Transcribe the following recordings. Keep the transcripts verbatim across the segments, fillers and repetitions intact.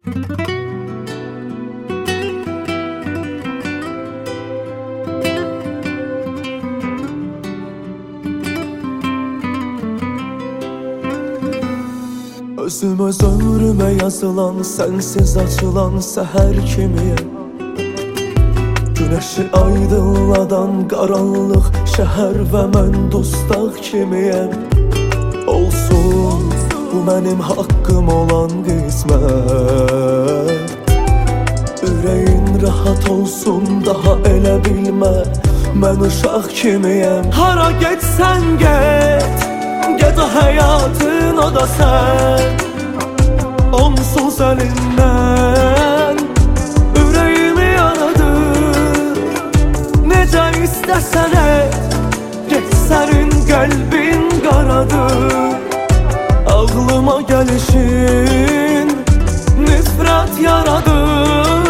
Özüm öz ömrümə yazılan, sensiz açılan səhər kimiyəm. Güneşi aydınladan qaranlıq şəhər və mən dustaq kimiyəm. Olsun, bu mənim haqqım olan qismət. Ürəyin rahat olsun, daha elə bilmə, mən uşaq kimiyəm. Hara getsən get, get o həyatın, o da sən. Onsuz əlindən ürəyimi yaradır. Necə istəsən et, get sənin qəlbin qaradır. Ağlıma gəlişin nifrət yaradır.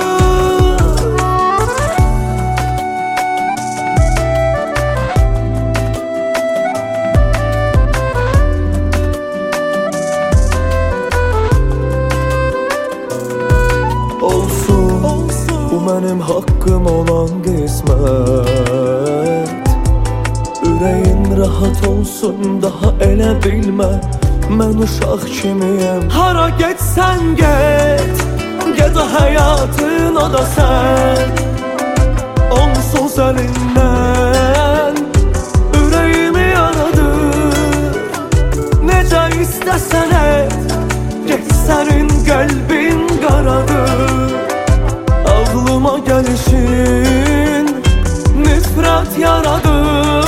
Bu mənim haqqım olan qismət. Ürəyin rahat olsun, daha elə bilmə, mən uşaq kimiyəm. Hara getsən get, get o həyatın, o da sən. Onsuz əlindən ürəyimi yaradır. Necə istəsən et, get sənin qəlbin qaradır. Ağlıma gəlişin nifrət yaradır.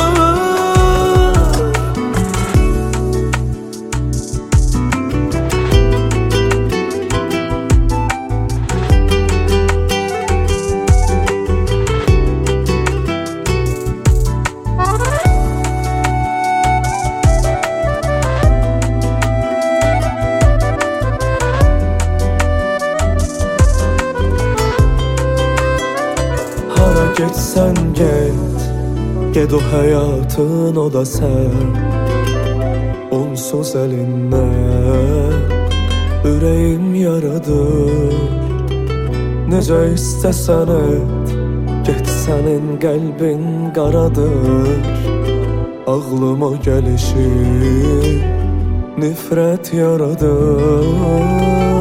Getsən get, get o həyatın, o da sən. Onsuz əlindən ürəyim yaradır. Necə istəsən et, get sənin qəlbin qaradır. Ağlıma gəlişin nifrət yaradır.